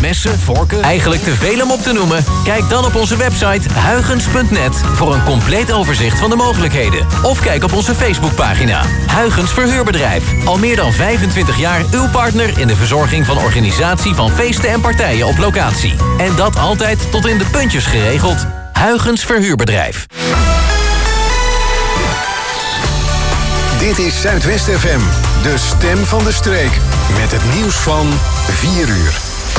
messen, vorken, eigenlijk te veel om op te noemen? Kijk dan op onze website huygens.net voor een compleet overzicht van de mogelijkheden. Of kijk op onze Facebookpagina. Huygens Verhuurbedrijf. Al meer dan 25 jaar uw partner in de verzorging van organisatie van feesten en partijen op locatie. En dat altijd tot in de puntjes geregeld. Huygens Verhuurbedrijf. Dit is Zuidwest FM, de stem van de streek. Met het nieuws van 4 uur.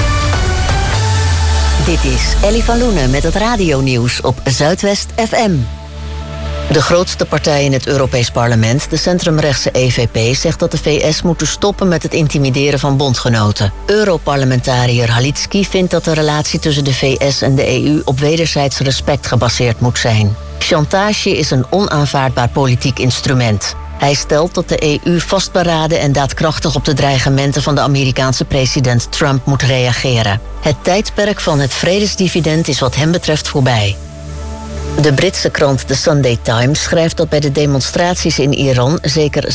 Dit is Ellie van Loenen met het radionieuws op Zuidwest FM. De grootste partij in het Europees Parlement, de centrumrechtse EVP, zegt dat de VS moet stoppen met het intimideren van bondgenoten. Europarlementariër Halicki vindt dat de relatie tussen de VS en de EU op wederzijds respect gebaseerd moet zijn. Chantage is een onaanvaardbaar politiek instrument. Hij stelt dat de EU vastberaden en daadkrachtig op de dreigementen van de Amerikaanse president Trump moet reageren. Het tijdperk van het vredesdividend is wat hem betreft voorbij. De Britse krant The Sunday Times schrijft dat bij de demonstraties in Iran zeker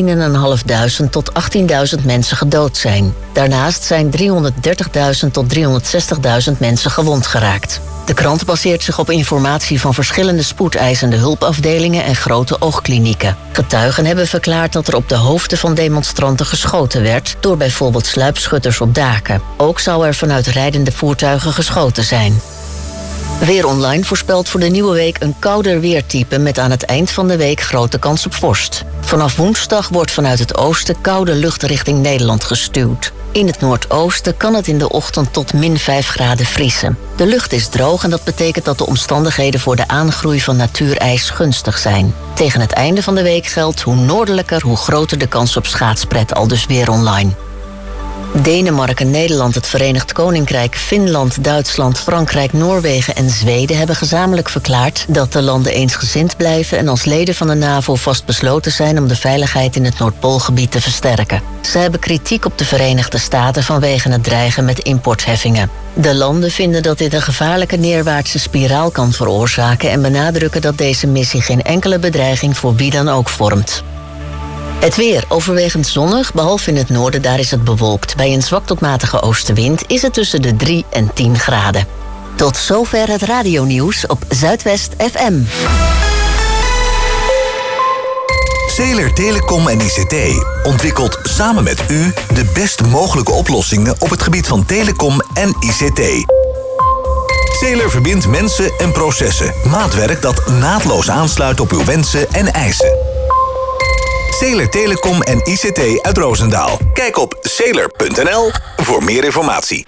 16.500 tot 18.000 mensen gedood zijn. Daarnaast zijn 330.000 tot 360.000 mensen gewond geraakt. De krant baseert zich op informatie van verschillende spoedeisende hulpafdelingen en grote oogklinieken. Getuigen hebben verklaard dat er op de hoofden van demonstranten geschoten werd door bijvoorbeeld sluipschutters op daken. Ook zou er vanuit rijdende voertuigen geschoten zijn. Weer Online voorspelt voor de nieuwe week een kouder weertype met aan het eind van de week grote kans op vorst. Vanaf woensdag wordt vanuit het oosten koude lucht richting Nederland gestuwd. In het noordoosten kan het in de ochtend tot -5 graden vriezen. De lucht is droog en dat betekent dat de omstandigheden voor de aangroei van natuurijs gunstig zijn. Tegen het einde van de week geldt hoe noordelijker, hoe groter de kans op schaatspret, aldus Weer Online. Denemarken, Nederland, het Verenigd Koninkrijk, Finland, Duitsland, Frankrijk, Noorwegen en Zweden hebben gezamenlijk verklaard dat de landen eensgezind blijven en als leden van de NAVO vastbesloten zijn om de veiligheid in het Noordpoolgebied te versterken. Ze hebben kritiek op de Verenigde Staten vanwege het dreigen met importheffingen. De landen vinden dat dit een gevaarlijke neerwaartse spiraal kan veroorzaken en benadrukken dat deze missie geen enkele bedreiging voor wie dan ook vormt. Het weer overwegend zonnig, behalve in het noorden, daar is het bewolkt. Bij een zwak tot matige oostenwind is het tussen de 3 en 10 graden. Tot zover het radionieuws op Zuidwest FM. Zeeler Telecom en ICT ontwikkelt samen met u de best mogelijke oplossingen op het gebied van telecom en ICT. Zeeler verbindt mensen en processen. Maatwerk dat naadloos aansluit op uw wensen en eisen. Zeeler Telecom en ICT uit Roosendaal. Kijk op zeeler.nl voor meer informatie.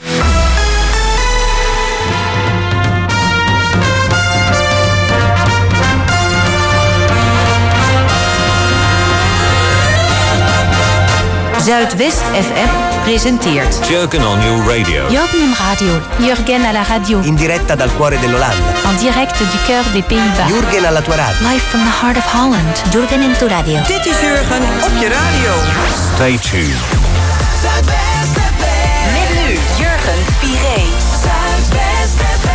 Zuidwest FM presenteert Jurgen on your radio. Jurgen Radio. Jurgen à la radio. In diretta dal cuore dell'Olanda. En direct du cœur des Pays-Bas. Jurgen alla tua radio. Live from the heart of Holland. Jurgen in tu radio. Dit is Jurgen op je radio. Stay tuned. Zuidwest FM. Met nu Jurgen Piré. Zuidwest FM.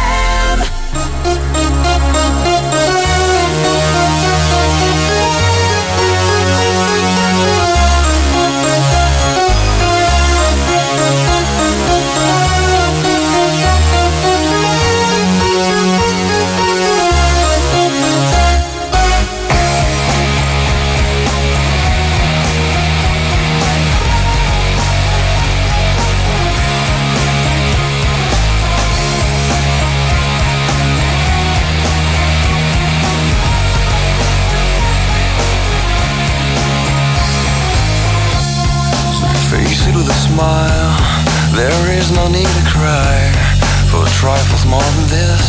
With a smile, there is no need to cry for trifles more than this.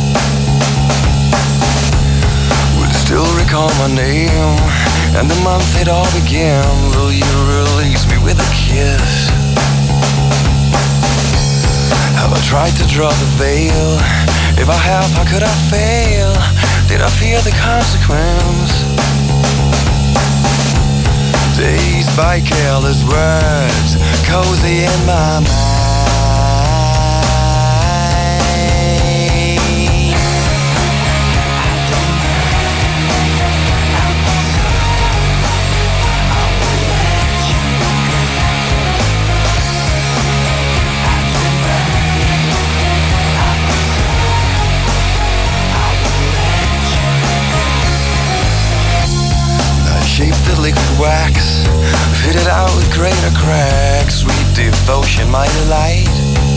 Will you still recall my name and the month it all began? Will you release me with a kiss? Have I tried to draw the veil? If I have, how could I fail? Did I fear the consequence? Dazed by careless words, cozy in my mind. my delight.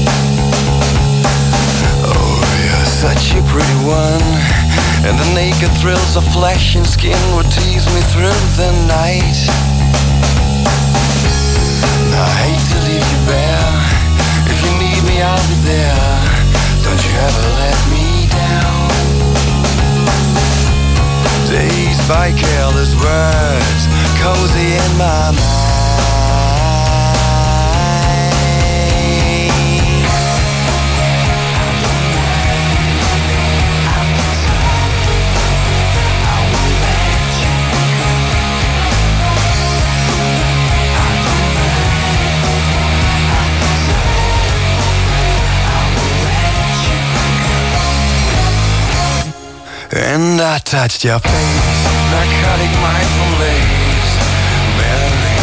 Oh, you're such a pretty one, and the naked thrills of flesh and skin would tease me through the night. I hate to leave you bare. If you need me, I'll be there. Don't you ever let me down. Dazed by careless words, cozy in my mind. And I touched your face, narcotic mindful lace, Mary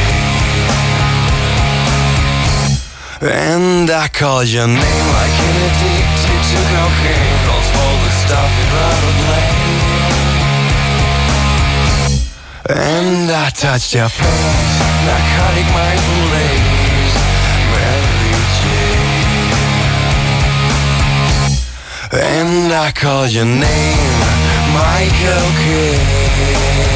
Jane. And I called your name like an addicted to cocaine, calls for the stuff you'd rather blame. And I touched your face, narcotic mindful lace, Mary Jane. And I call your name Michael Kidd.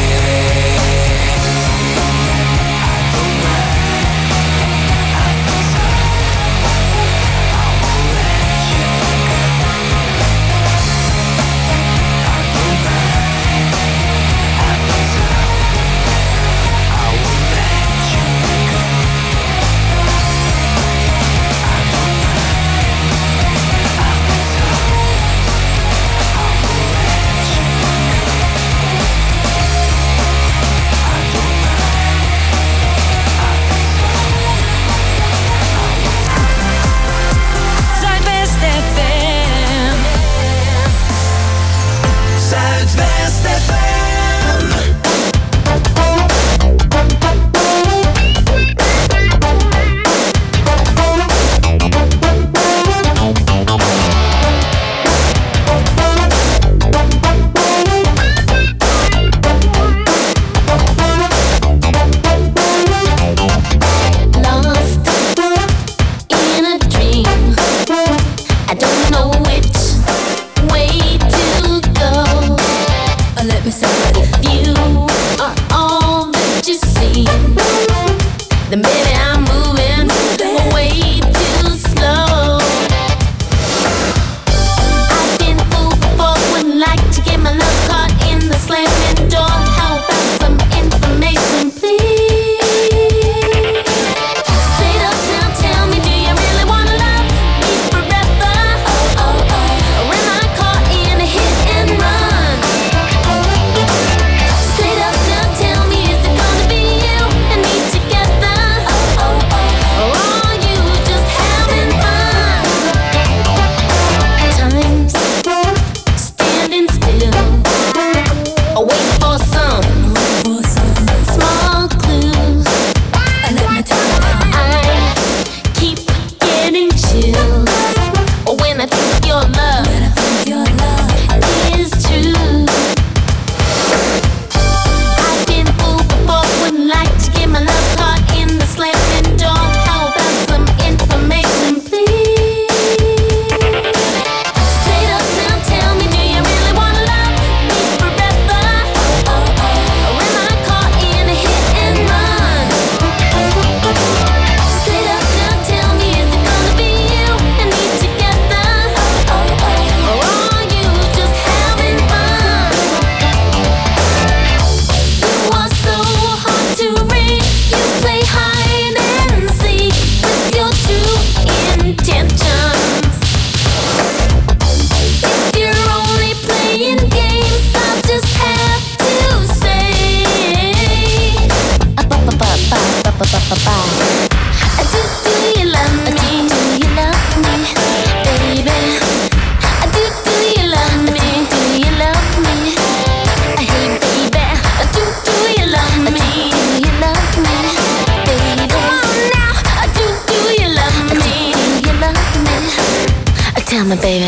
me, baby.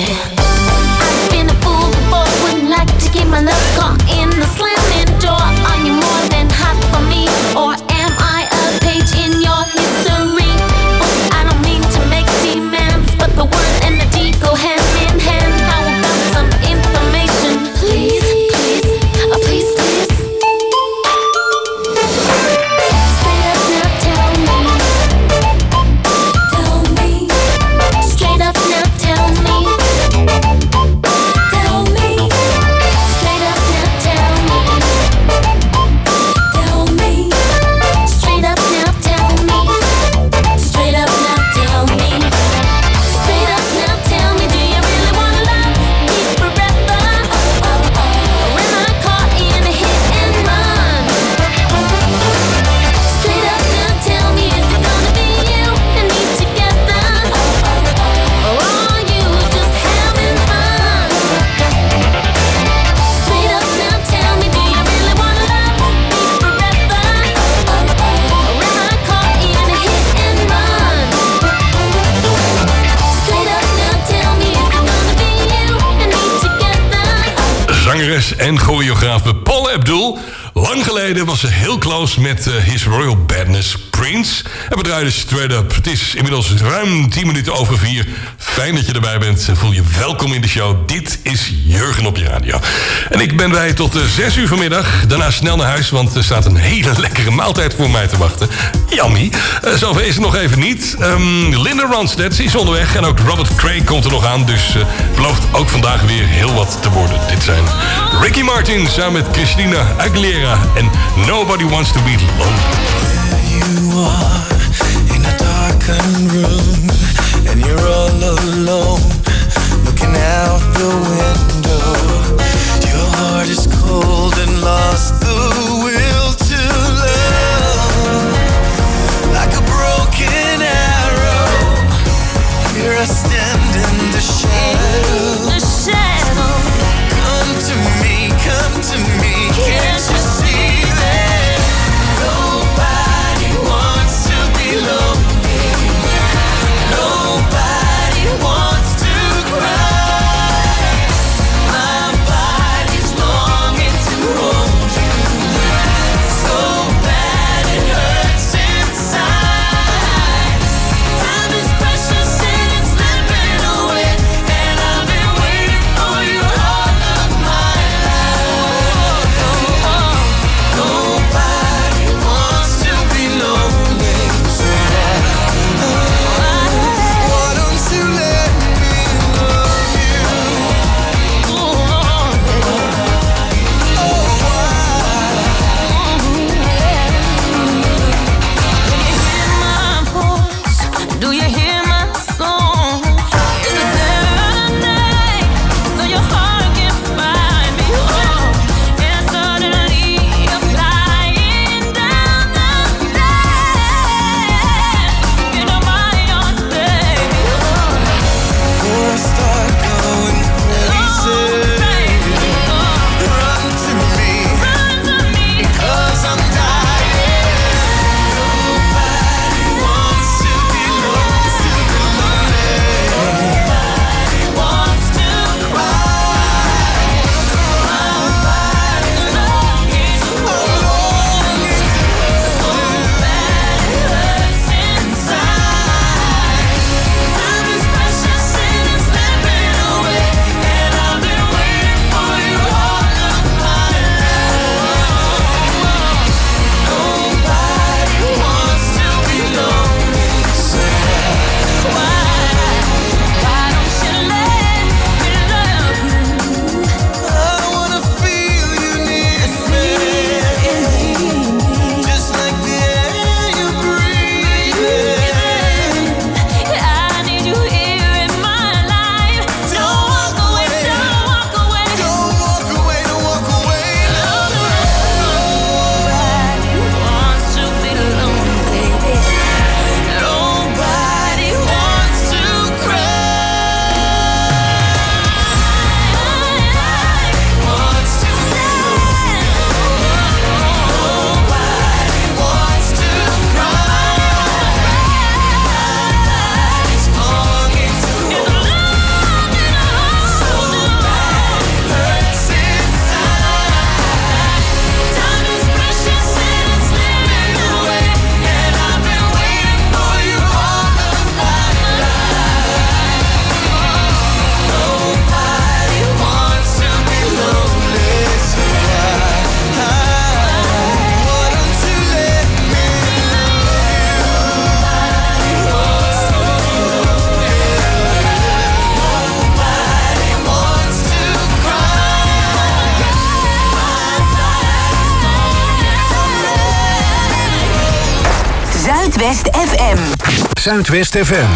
I've been a fool before, wouldn't like to keep my love caught in the slamming door. Are you more than hot for me, or am I a page in your history book? I don't zangeres en choreografe Paula Abdul. Lang geleden was ze heel close met His Royal Badness Prince. En we draaiden Straight Up. Het is inmiddels ruim 10 minuten over 4. Fijn dat je erbij bent. Voel je welkom in de show. Dit is Jurgen op je radio. En ik ben bij tot 6 uur vanmiddag. Daarna snel naar huis, want er staat een hele lekkere maaltijd voor mij te wachten. Yummy. Zover is het nog even niet. Linda Ronstadt is onderweg. En ook Robert Craig komt er nog aan. Dus belooft ook vandaag weer heel wat te worden. Dit zijn Ricky Martin samen met Christina Aguilera. And Nobody Wants to Be Lonely. There you are in a darkened room, and you're all alone, looking out the window. Your heart is cold and lost the will to love. Like a broken arrow, here I stand in the shadow. The shadow. Come to me, come to me. Can't you see that nobody wants to be lonely? Nobody wants to cry. My body's longing to hold you, so bad it hurts inside. Time is precious and it's slipping away, and I've been waiting for you all of my life. Nobody wants to be lonely, so why don't you let me love you? Do you hear my song? It's the Saturday night, so your heart can find me. And suddenly you're flying down the stairs. You know my arms, baby. Before I start going crazy, run to me, because I'm dying. Nobody wants to be lonely. Nobody wants to cry. My body's longing to hold you, so bad it hurts inside. Time is precious and it's slipping away, and I've been waiting for you all of my life. Nobody wants to be lonely, so why don't you let me love you? I wanna feel you near me, just like the air you breathe. I need you here in my life. Don't walk away, don't walk away. Don't walk away, don't walk away. Nobody wants to be lonely. Nobody wants to cry. Wants to be nobody wants to cry. It's longing to hold you, so bad it hurts inside. Time is precious and it's slipping away, and I've been waiting for you all of my life. Nobody wants to be lonely, so why don't you let me Nobody wants to cry. Zuidwest FM. Zuidwest FM.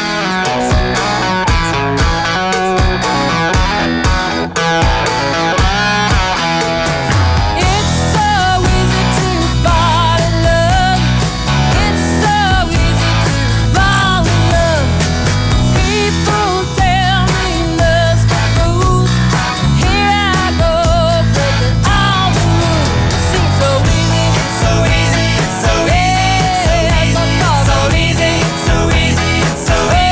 It's so easy to fall in love. It's so easy to fall in love. People tell me love's the rules. Here I go, breaking all the rules. Seems so easy, so easy, so easy, so easy, so easy, so easy, so easy.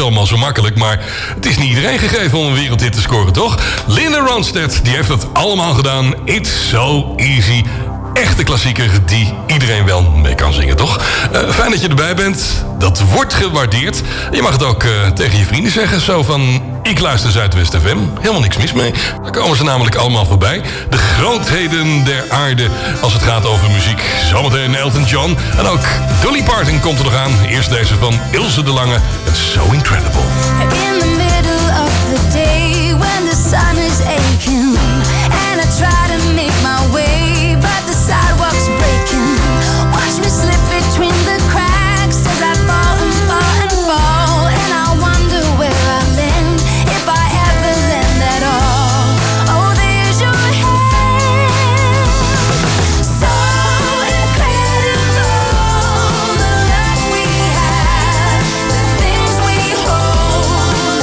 allemaal zo makkelijk, maar het is niet iedereen gegeven om een wereldhit te scoren, toch? Linda Ronstadt, die heeft dat allemaal gedaan. It's so easy. Echte klassieker die iedereen wel mee kan zingen, toch? Fijn dat je erbij bent. Dat wordt gewaardeerd. Je mag het ook tegen je vrienden zeggen. Zo van, ik luister Zuidwest FM. Helemaal niks mis mee. Daar komen ze namelijk allemaal voorbij. De grootheden der aarde als het gaat over muziek. Zometeen Elton John. En ook Dolly Parton komt er nog aan. Eerst deze van Ilse de Lange. En So Incredible. In the middle of the day when the sun is aching and I try to make my way, but the sidewalk's breaking. Watch me slip between the cracks as I fall and fall and fall, and I wonder where I land, if I ever land at all. Oh, there's your hand, so incredible, the love we have, the things we hold.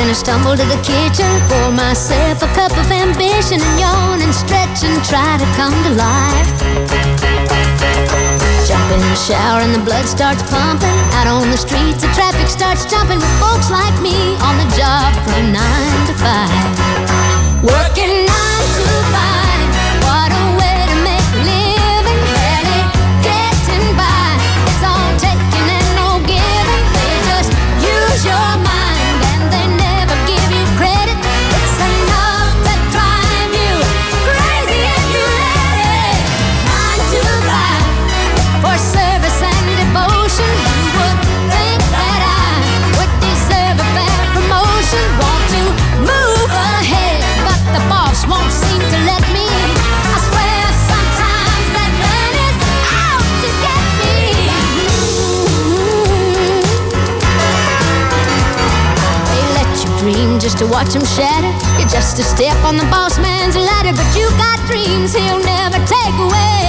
gonna stumble to the kitchen, pour myself a cup of ambition, and yawn and stretch and try to come to life. Jump in the shower and the blood starts pumping. Out on the streets, the traffic starts jumping with folks like me on the job from 9 to 5. Working 9 to 5, what a way to make a living. Barely getting by, it's all taking and no giving. They just use your mind and they never give you credit. It's enough to drive you crazy if you let it. 9 to 5, for service and devotion. You would think that I would deserve a fair promotion. Want to move ahead, but the boss won't seem to let me. I swear sometimes that man is out to get me. They let you dream just to watch him shatter. You're just a step on the boss man's ladder, but you got dreams he'll never take away.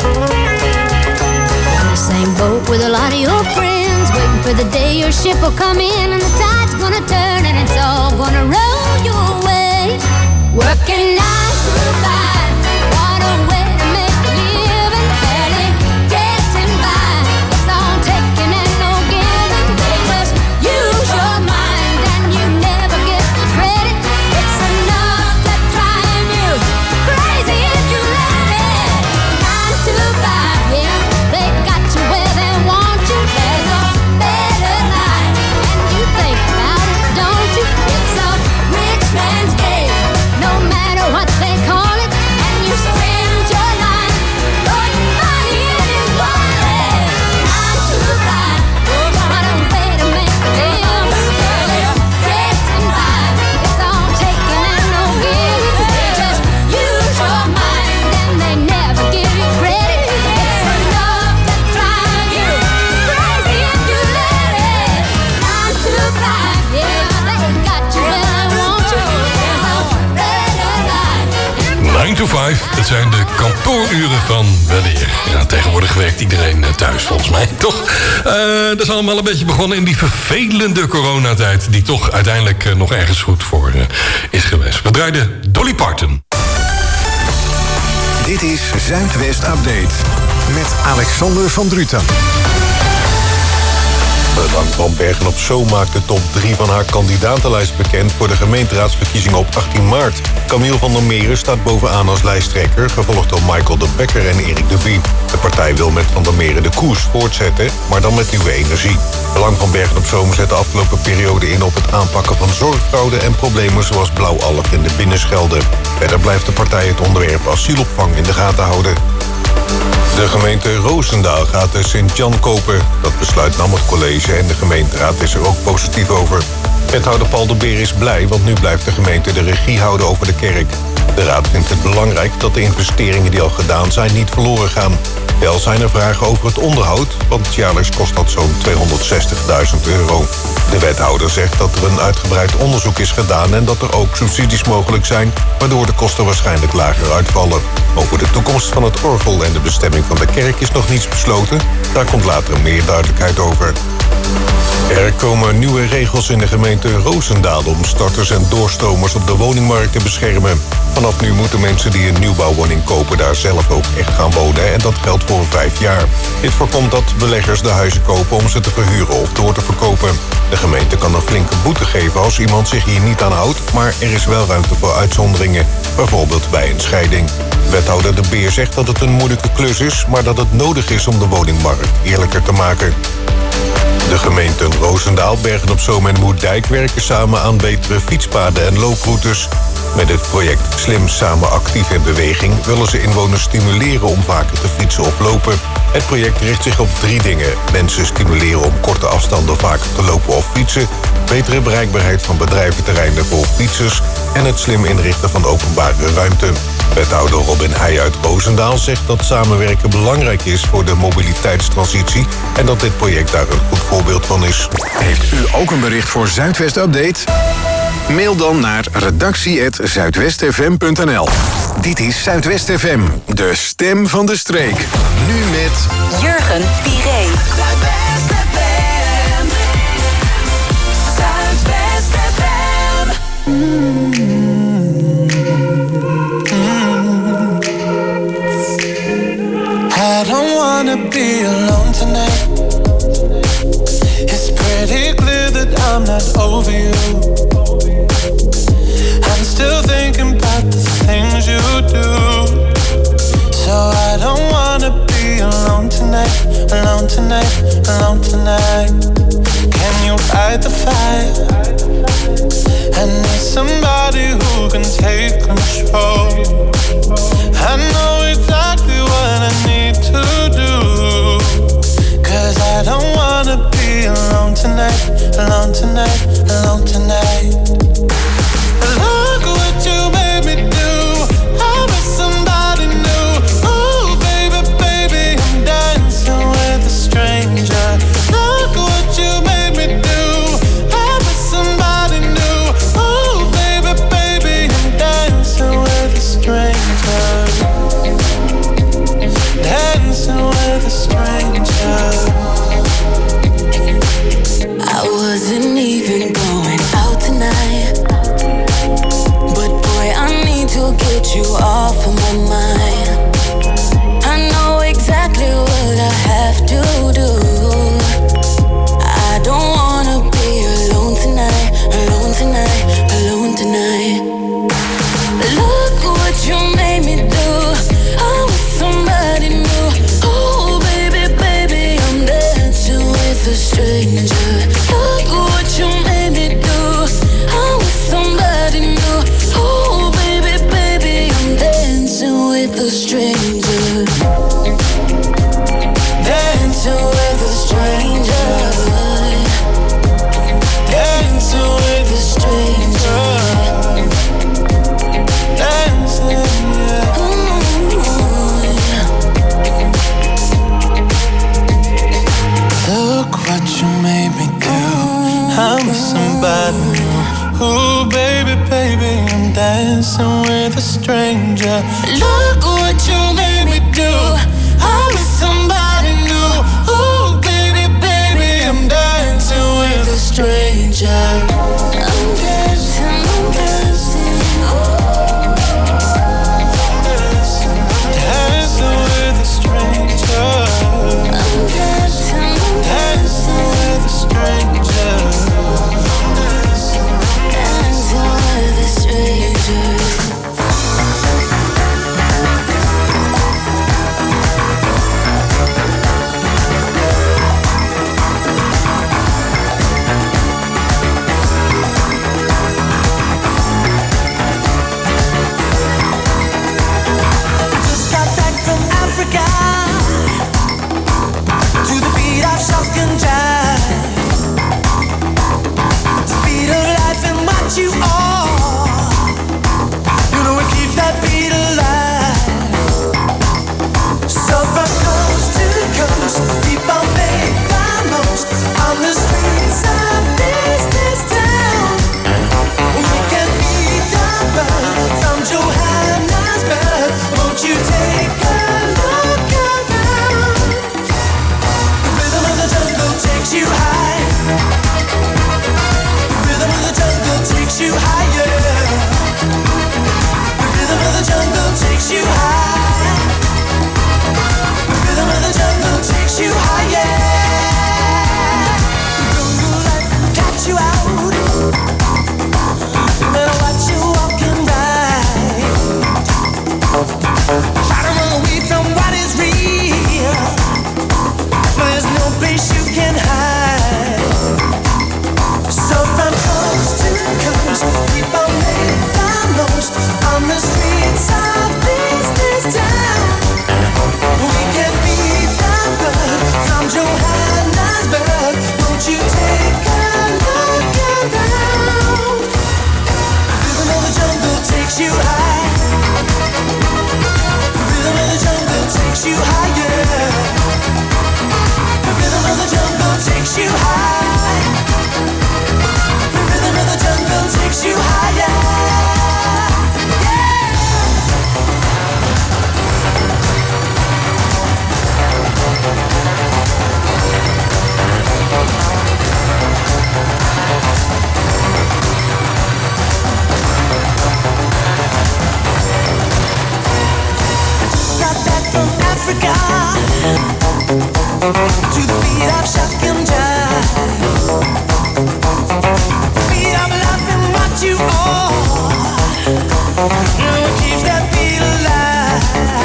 On the same boat with a lot of your friends, waiting for the day your ship will come in and the tide's gonna turn and it's all gonna roll your way. Working 9 to 5, what a way to make a living. Barely getting by, it's all taking and no giving. They just use your mind and you never get the credit. It's enough to drive you crazy if you let it. 9 to 5, yeah, they got you where they want you. There's a better life, and you think about it, don't you? It's a rich man's game, no matter what they call it. And you spend your life putting money in his wallet. 9 to 5, what a way to make a living. Barely getting by, it's all taking and no giving. They just use your mind and they never give you credit. It's enough to drive you crazy if you let it. 9 to 5, yeah, they got you where they want you. There's a better life. 9 to 5, het zijn de kantooruren van weleer. Ja, tegenwoordig werkt iedereen thuis volgens mij, toch? Dat is allemaal een beetje begonnen in die vervelende coronatijd, die toch uiteindelijk nog ergens goed voor is geweest. We draaiden Dolly Parton. Dit is Zuidwest Update met Alexander van Druten. Frank van Bergen op Zoom maakt de top 3 van haar kandidatenlijst bekend voor de gemeenteraadsverkiezingen op 18 maart. Camille van der Meren staat bovenaan als lijsttrekker, gevolgd door Michael de Bekker en Erik de Bie. De partij wil met Van der Meren de koers voortzetten, maar dan met nieuwe energie. Belang van Bergen op Zoom zet de afgelopen periode in op het aanpakken van zorgfraude en problemen zoals blauwalg in de Binnenschelde. Verder blijft de partij het onderwerp asielopvang in de gaten houden. De gemeente Roosendaal gaat de Sint-Jan kopen. Dat besluit nam het college en de gemeenteraad is er ook positief over. Wethouder Paul de Beer is blij, want nu blijft de gemeente de regie houden over de kerk. De raad vindt het belangrijk dat de investeringen die al gedaan zijn niet verloren gaan. Wel zijn er vragen over het onderhoud, want jaarlijks kost dat zo'n €260.000. De wethouder zegt dat er een uitgebreid onderzoek is gedaan en dat er ook subsidies mogelijk zijn, waardoor de kosten waarschijnlijk lager uitvallen. Over de toekomst van het orgel en de bestemming van de kerk is nog niets besloten. Daar komt later meer duidelijkheid over. Er komen nieuwe regels in de gemeente Roosendaal om starters en doorstromers op de woningmarkt te beschermen. Vanaf nu moeten mensen die een nieuwbouwwoning kopen daar zelf ook echt gaan wonen en dat geldt voor 5 jaar. Dit voorkomt dat beleggers de huizen kopen om ze te verhuren of door te verkopen. De gemeente kan een flinke boete geven als iemand zich hier niet aan houdt, maar er is wel ruimte voor uitzonderingen, bijvoorbeeld bij een scheiding. Wethouder De Beer zegt dat het een moeilijke klus is, maar dat het nodig is om de woningmarkt eerlijker te maken. De gemeenten Roosendaal, Bergen op Zoom en Moerdijk werken samen aan betere fietspaden en looproutes. Met het project Slim Samen Actief in Beweging willen ze inwoners stimuleren om vaker te fietsen of lopen. Het project richt zich op 3 dingen. Mensen stimuleren om korte afstanden vaker te lopen of fietsen, betere bereikbaarheid van bedrijventerreinen voor fietsers en het slim inrichten van openbare ruimte. Wethouder Robin Heij uit Roosendaal zegt dat samenwerken belangrijk is voor de mobiliteitstransitie en dat dit project daar een goed voorbeeld van is. Heeft u ook een bericht voor Zuidwest Update? Mail dan naar redactie@zuidwestfm.nl. Dit is Zuidwest FM, de stem van de streek. Nu met Jurgen Piré. Zuidwest FM. Zuidwest FM. alone tonight. It's pretty clear that I'm not over you. I'm still thinking about the things you do. So I don't wanna be alone tonight, alone tonight, alone tonight. Can you fight the fire? I need somebody who can take control. I know exactly what I need to do. 'Cause I don't wanna be alone tonight, alone tonight, alone tonight. Look what you made me do. I was somebody new. Ooh, baby, baby, I'm dancing with a stranger. Look what you made me do. I was somebody new. Ooh, baby, baby, I'm dancing with a stranger. Dancing with a stranger. I wasn't even going out tonight, but boy, I need to get you off of my mind. I know exactly what I have to do. I don't wanna be alone tonight, alone tonight, alone tonight. Look what you made me do. I was somebody new. Oh, baby, baby, I'm dancing with a stranger. Look what you made me do. I was somebody new. Oh, baby, baby, I'm dancing with a stranger. Dancing with a stranger. Dancing with a stranger. Dancing, yeah. Look what you made me do. I'm somebody new. Ooh, baby, baby, I'm dancing with a stranger. Look what you made me do. I'm somebody new. Ooh, baby, baby, I'm dancing with a stranger. I'm dancing, I'm dancing. Dancing with a stranger. I'm dancing, I'm dancing with a stranger. dancing with a stranger. Just got back from Africa to the beat of shock and jive. Speed of life and what you are. You know it keeps that beat alive. So from coast to coast, people make the most on the streets of this town. We can beat the buzz from Johannesburg. Won't you take a look around? The rhythm of the jungle takes you high. The rhythm of the jungle takes you higher. The rhythm of the jungle takes you high. The rhythm of the jungle takes you higher. The jungle life will catch you out. No matter what you're walking right. Try to run away from what is real. There's no place you can hide. So from coast to coast, people make the most on the streets of this town. We can beat the buzz from Johannesburg. Won't you take a look around? The rhythm of the jungle takes you high. The rhythm of the jungle takes you higher. The rhythm of the jungle takes you high. The rhythm of the jungle takes you higher. Yeah. to the beat of shock and jive. Beat of laughing what you are. What keeps that beat alive?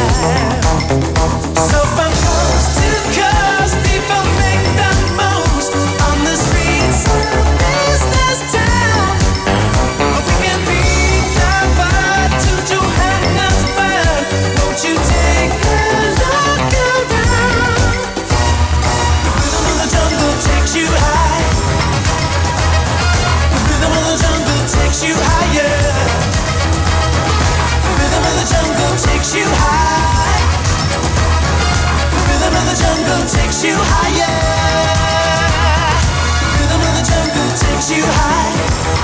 So from coast to coast, people make the most on the streets of business town. We can beat the bar to Johannesburg. Won't you take a look around? The rhythm of the jungle takes you high. The rhythm of the jungle takes you higher. The rhythm of the jungle takes you high. The rhythm of the jungle takes you higher. The rhythm of the jungle takes you high.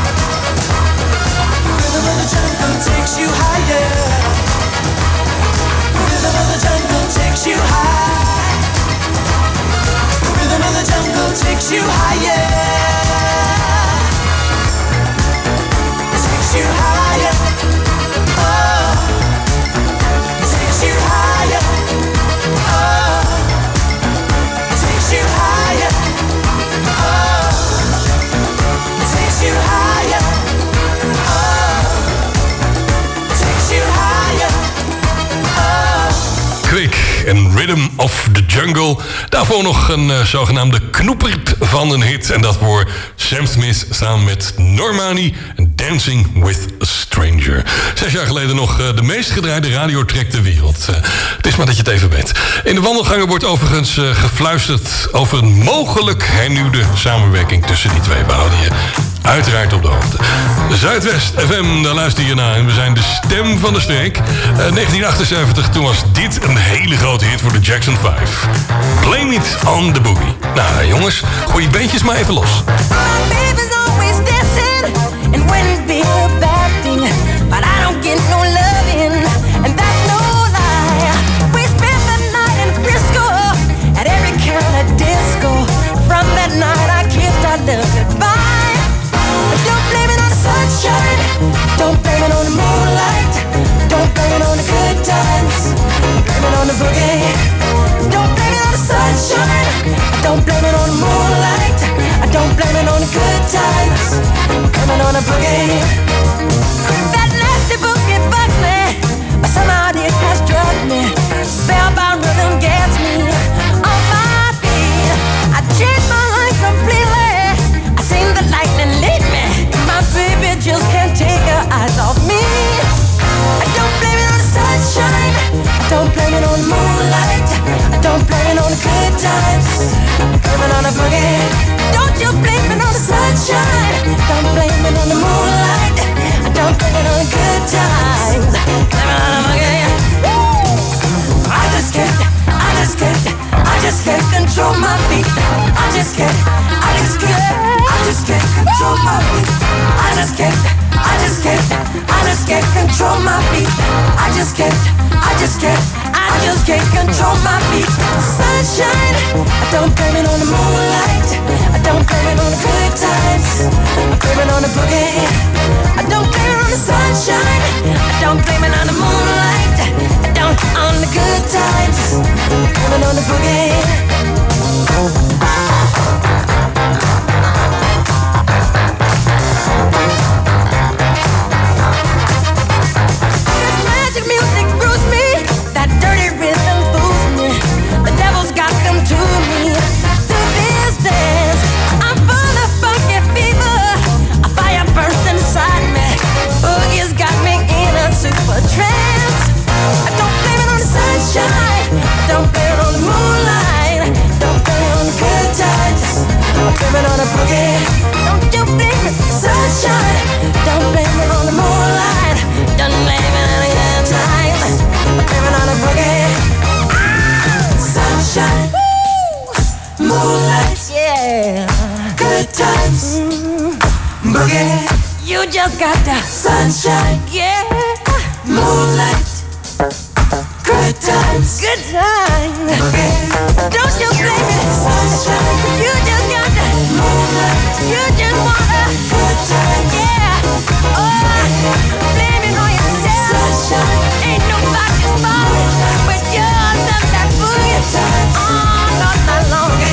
The rhythm of the jungle takes you higher. The rhythm of the jungle takes you high. The rhythm of the jungle takes you higher. Takes you higher. Oh, takes you higher. Oh, takes you higher. Oh, takes you higher. Oh, takes you higher. Oh. Quick en Rhythm of the Jungle. Daarvoor nog een zogenaamde knoepert van een hit. En dat voor Sam Smith samen met Normani en Dancing with a Stranger. 6 jaar geleden nog de meest gedraaide radiotrack ter wereld. Het is maar dat je het even bent. In de wandelgangen wordt overigens gefluisterd over een mogelijk hernieuwde samenwerking tussen die twee. We houden je uiteraard op de hoogte. Zuidwest FM, daar luister je naar. En we zijn de stem van de streek. 1978, toen was dit een hele grote hit voor de Jackson 5. Blame it on the boogie. Nou jongens, gooi je beentjes maar even los. Baby's always dancing and wouldn't be a bad thing, but I don't get no loving, and that's no lie. We spent the night in Frisco at every kind of disco. From that night I kissed our love goodbye. Don't blame it on the sunshine, don't blame it on the moonlight, don't blame it on the good times, blame it on the boogie. Don't blame it on the sunshine, don't blame it on the moonlight, I don't blame it on the good times, blame it on the boogie. That nasty boogie bugs me, but somehow it has drugged me. Spellbound rhythm gets me on my feet. I changed my life completely, I seen the lightning lead me. My baby just can't take her eyes off me. I don't blame it on the sunshine, I don't blame it on the moonlight, I don't blame it on the good times, blame it on the boogie. Don't you blame it on the sunshine, don't blame it on the moonlight, I don't blame it on the good times, blame it on the boogie. I just can't control my feet. I just can't control my feet. I just can't control my feet. I just can't control my feet. Sunshine, I don't blame it on the moonlight, I don't blame it on the good times, I blame it on the boogie. I don't blame it on the sunshine, I don't blame it on the moonlight, I don't on the good times, I blame it on the boogie. Blame it on the boogie. Don't you blame it, sunshine. Don't blame it on the moonlight. Don't blame it on the good time. Blame it on the boogie. Sunshine, moonlight, yeah. Good times, boogie. You just got the sunshine, yeah. Moonlight, good times, boogie. Don't you blame it, sunshine. You just got the moonlight. You just wanna good time, yeah. Oh, blame it on yourself. Sunshine. Ain't nobody's fault but yours and that boogie. Oh, not that long.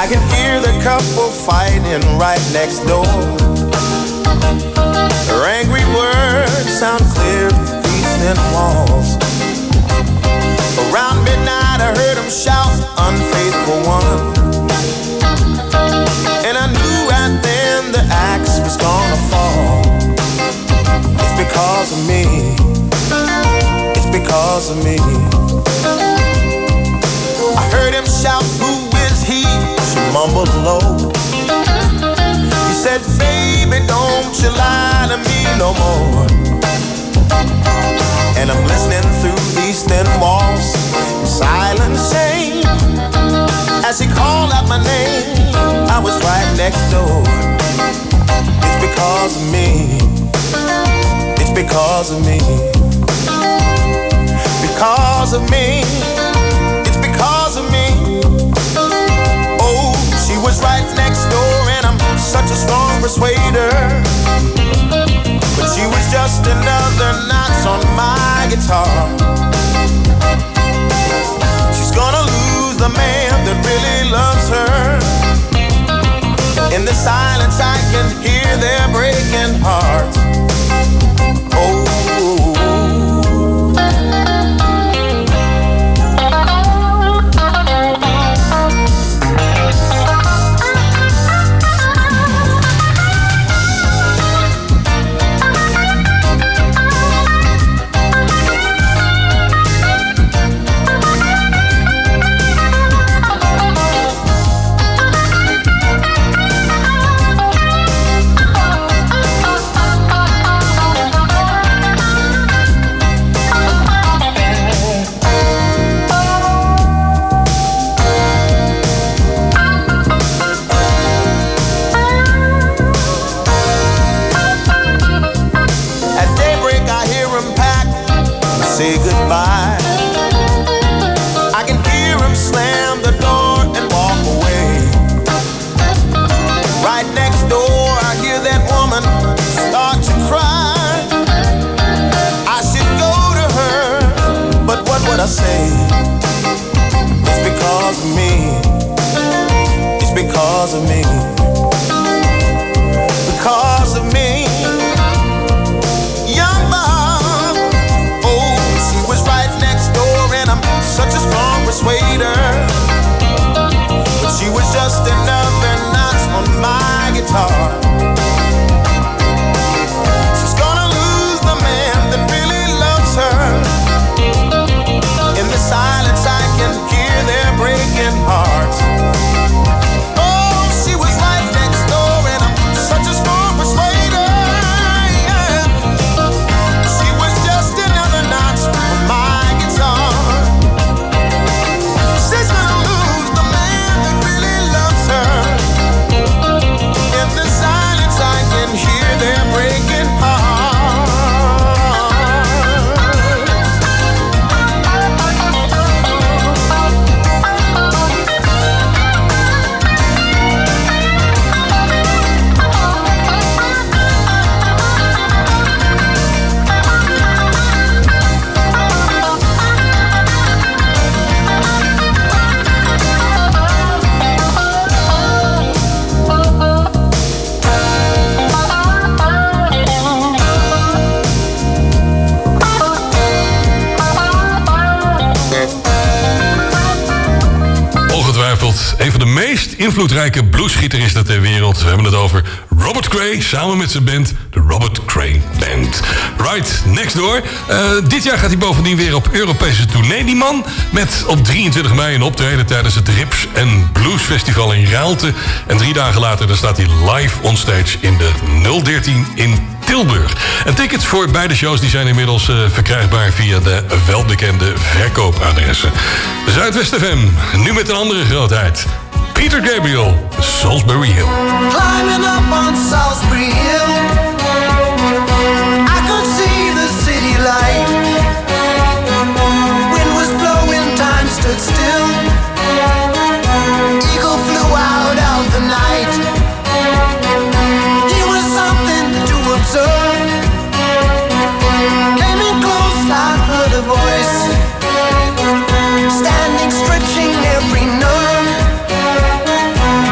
I can hear the couple fighting right next door. Their angry words sound clear through these thin walls. Around midnight I heard them shout, unfaithful one. And I knew right then the axe was gonna fall. It's because of me. It's because of me. I heard him shout, who is he? She mumbled low. He said, baby, don't you lie to me no more. And I'm listening through these thin walls, silent shame. As he called out my name, I was right next door. It's because of me. It's because of me. Because of me. It's because of me. Oh, she was right next door and I'm such a strong persuader. But she was just another notch on my guitar. She's gonna lose the man that really loves her. In the silence I can hear their breaking hearts. Oh, say goodbye. I can hear him slam the door and walk away. Right next door I hear that woman start to cry. I should go to her, but what would I say? It's because of me. It's because of me. Because of me. Such a strong persuader, but she was just another notch on my guitar. She's gonna lose the man that really loves her. In the silence I can hear their breaking hearts. Oh, she was right next door and I'm such a strong persuader. Yeah. She was just another notch on my guitar. She's gonna lose the man that really loves her. In the silence I can hear their breaking hearts. Een van de meest invloedrijke bluesgitaristen ter wereld. We hebben het over Robert Cray, samen met zijn band, de Robert Cray Band. Right, next door. Dit jaar gaat hij bovendien weer op Europese tournee, die man. Met op 23 mei een optreden tijdens het Rips en Blues Festival in Raalte. En 3 dagen later dan staat hij live onstage in de 013 in Tilburg. En tickets voor beide shows die zijn inmiddels verkrijgbaar via de welbekende verkoopadressen. Zuidwest FM, nu met een andere grootheid. Peter Gabriel, Salisbury Hill. Climbing up on Salisbury Hill, I could see the city light. Wind was blowing, time stood still. Eagle flew out of the night. He was something to observe. Came in close, I heard a voice, standing, stretching every nerve.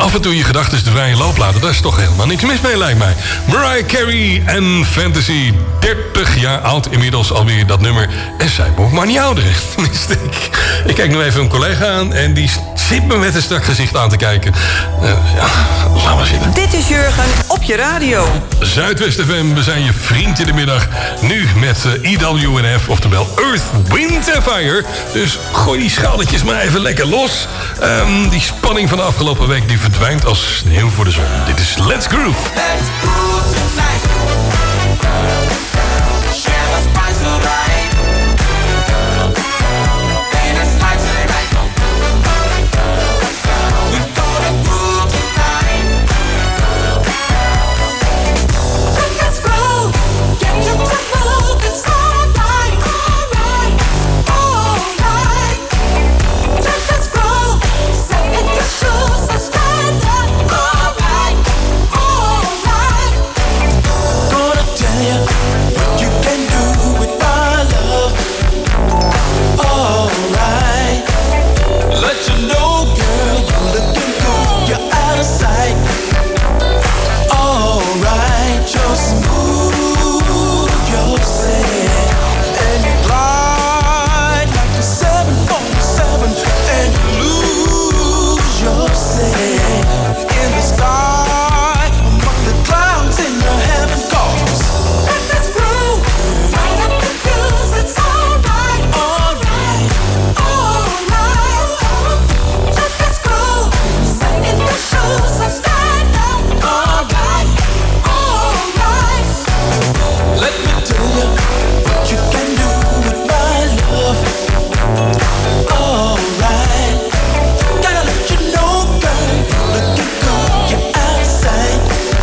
af en toe je gedachten de vrije loop laten. Daar is toch helemaal niks mis mee, lijkt mij. Mariah Carey en Fantasy. 30 jaar oud inmiddels alweer dat nummer. En zij wordt maar niet ouder. Tenminste, ik kijk nu even een collega aan en die zit me met een strak gezicht aan te kijken. Laat maar zitten. Dit is Jurgen op je radio. Zuidwest FM, we zijn je vriend in de middag. Nu met IWNF, oftewel Earth, Wind and Fire. Dus gooi die schaalletjes maar even lekker los. Die spanning van de afgelopen week die verdwijnt als sneeuw voor de zon. Dit is Let's Groove. Let's groove tonight. Share the spice of life. And it's like tonight. We're gonna groove tonight. Let's groove. Get you to move. It's alright. Alright. Alright. Let's groove. Set in your shoes. Let's stand up. Alright. Alright. Gonna tell you what you can do with my love. Alright. Let you know, girl, you're looking good. You're out of sight. Alright, just move yourself and you glide like a 747 and you lose yourself in the sky among the clouds in your heaven calls. Let's groove, light up the fuse. It's alright, alright, alright. Let's groove, set in the shoes. Let's stand up. Alright, alright. Let me tell you what you can do with my love. Alright. Gotta let you know, girl, you're looking good. You're out of sight.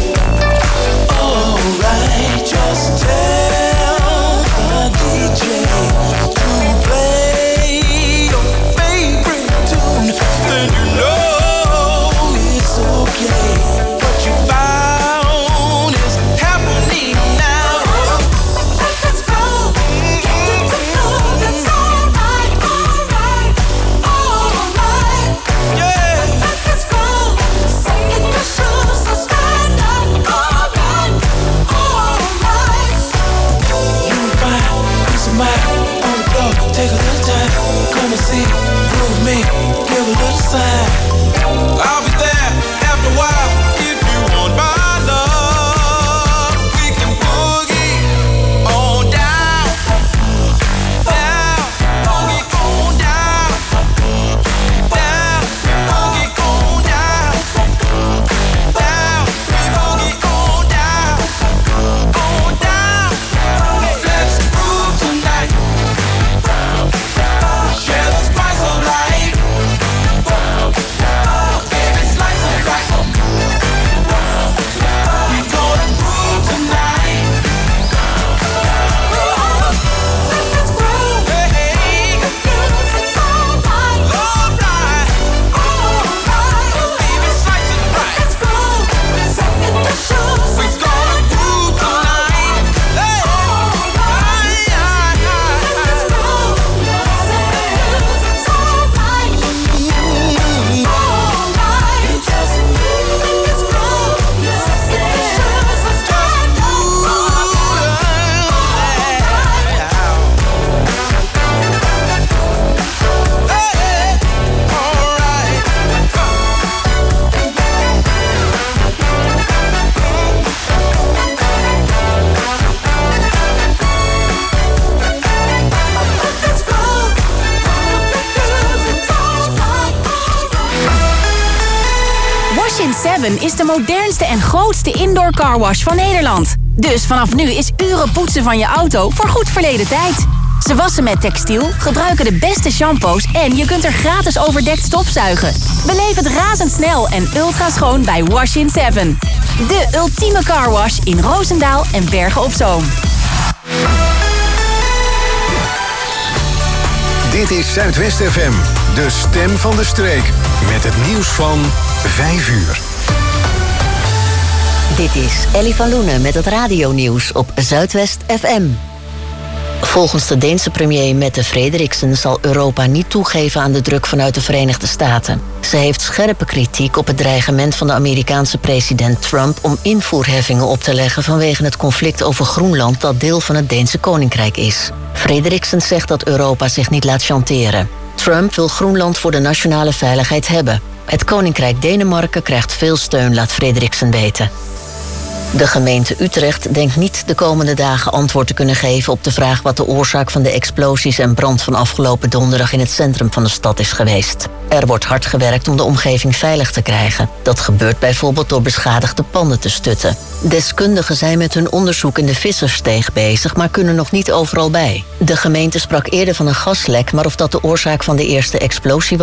Alright, just tell the DJ to play your favorite tune, and you know it's okay. What you found is happening now. Let's go. Get you to move. It's alright, alright, alright. Yeah. Let's go. Sing in your shoes. Let's stand up. Alright, alright. You find peace of mind on the floor. Take a little time. Come and see. Groove me. Give a little sign. I'll be there after a while if you want my love. We can boogie on down, down, boogie on down, down, boogie on down, down, we boogie on down, on down. Let's groove tonight. Share the spice of life. Baby, slice it right. We gonna groove tonight. Let's groove. Hey, it's alright. Alright. Alright. Baby, slice it right. Let's groove. Set in the shoes. We gonna groove tonight. Hey. Alright. Let's groove. Set in the shoes. It's alright. Alright. Just move. Let's groove. Set in the shoes. Let's stand up. Wash in 7 is de modernste en grootste indoor carwash van Nederland. Dus vanaf nu is uren poetsen van je auto voor goed verleden tijd. Ze wassen met textiel, gebruiken de beste shampoos en je kunt er gratis overdekt stofzuigen. Beleef het razendsnel en ultra schoon bij Wash in 7. De ultieme carwash in Roosendaal en Bergen op Zoom. Dit is Zuidwest FM, de stem van de streek. Met het nieuws van 5 uur. Dit is Ellie van Loenen met het radionieuws op Zuidwest FM. Volgens de Deense premier Mette Frederiksen zal Europa niet toegeven aan de druk vanuit de Verenigde Staten. Ze heeft scherpe kritiek op het dreigement van de Amerikaanse president Trump om invoerheffingen op te leggen vanwege het conflict over Groenland dat deel van het Deense Koninkrijk is. Frederiksen zegt dat Europa zich niet laat chanteren. Trump wil Groenland voor de nationale veiligheid hebben. Het Koninkrijk Denemarken krijgt veel steun, laat Frederiksen weten. De gemeente Utrecht denkt niet de komende dagen antwoord te kunnen geven op de vraag wat de oorzaak van de explosies en brand van afgelopen donderdag in het centrum van de stad is geweest. Er wordt hard gewerkt om de omgeving veilig te krijgen. Dat gebeurt bijvoorbeeld door beschadigde panden te stutten. Deskundigen zijn met hun onderzoek in de Visserssteeg bezig, maar kunnen nog niet overal bij. De gemeente sprak eerder van een gaslek, maar of dat de oorzaak van de eerste explosie was,